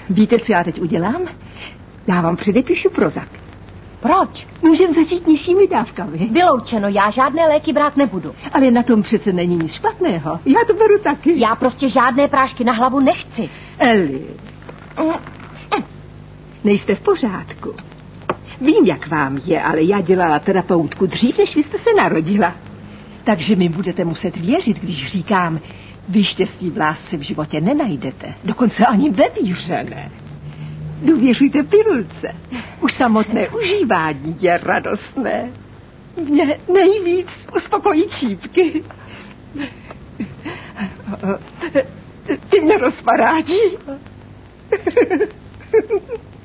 Víte, co já teď udělám? Já vám předepíšu Prozac. Proč? Můžeme začít nižšími dávkami. Vyloučeno, já žádné léky brát nebudu. Ale na tom přece není nic špatného. Já to beru taky. Já prostě žádné prášky na hlavu nechci. Eli, nejste v pořádku. Vím, jak vám je, ale já dělala terapeutku dřív, než vy jste se narodila. Takže mi budete muset věřit, když říkám, vy štěstí v lásce v životě nenajdete. Dokonce ani ve víře ne. Důvěřujte pilulce. Už samotné užívání je radostné. Mě nejvíc uspokojí čípky. Ty mě rozparádí.